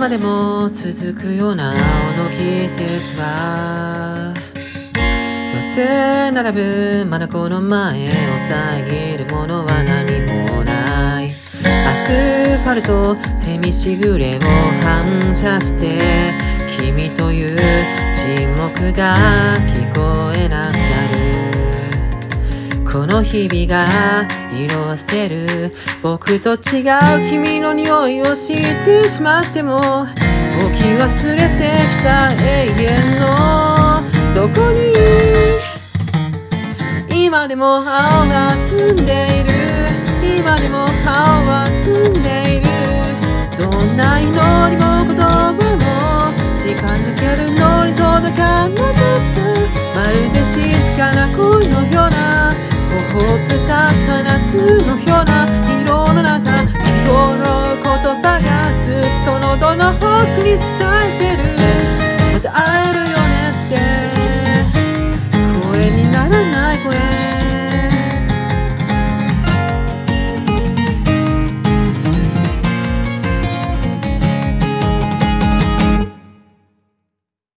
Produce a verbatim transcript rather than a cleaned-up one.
までも続くような青の季節は四つ並ぶ眼の前を遮るものは何もない。アスファルトセミしぐれを反射して君という沈黙が聞こえなくなる。この日々が色あせる僕と違う君の匂いを知ってしまっても置き忘れてきた永遠の底に今でも青が澄んでいる。今でも青は澄んでいる。どんな祈りも言葉も近づけるのに届かなかった。まるで静かな恋のような頬を伝った夏のような色の中日頃言葉がずっと喉の奥に伝わる。